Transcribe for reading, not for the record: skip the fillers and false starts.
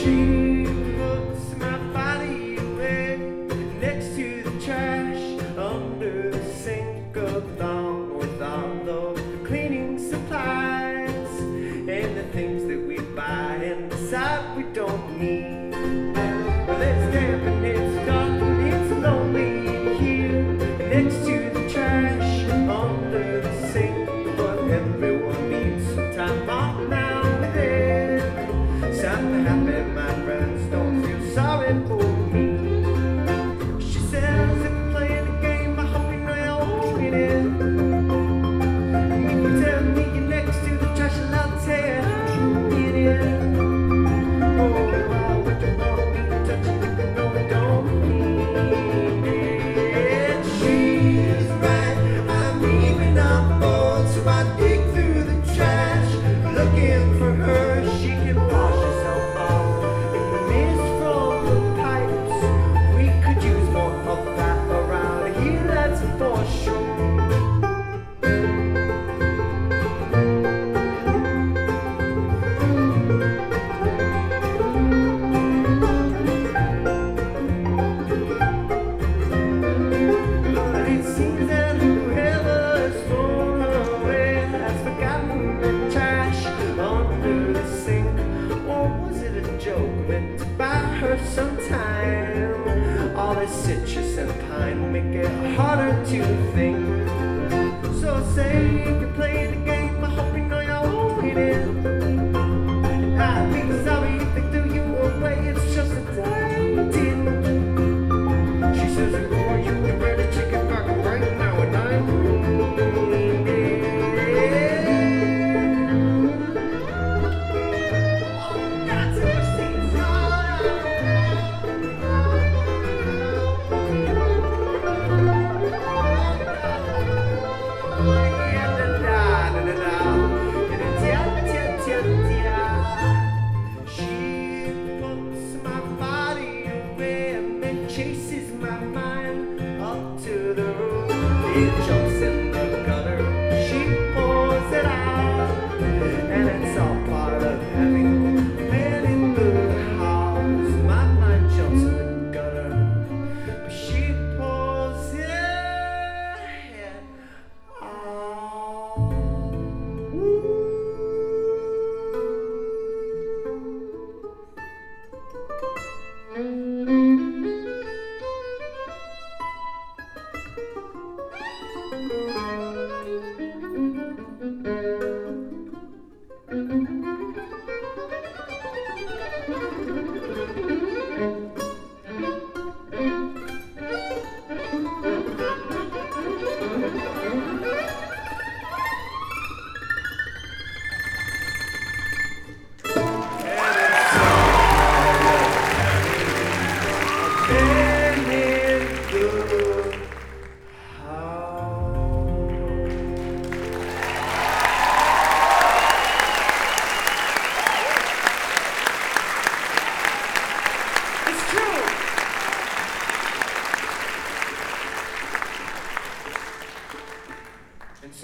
She puts my body away next to the trash under the sink, along with all of the cleaning supplies and the things that we buy and decide we don't need. Well, it's damp and it's dark and it's lonely in here next to the trash under the sink, but everyone needs some time off now and then. So I'm happy my friends don't feel sorry for me. She says if you're playing a game, I hope you know you're winning. And if you tell me you're next to the trash, I'll tell you how you get in. Oh, why would you want me to touch it if you know I don't need it? She's right, I'm even on board, so I dig through the trash, looking for her. She can wash herself off in the mist from the pipes. We could use more of that around here, that's for sure. It seems that whoever has thrown her away has forgotten the trash under the sink. Or was it a joke meant to buy her some time? All this citrus and pine will make it harder to think. So say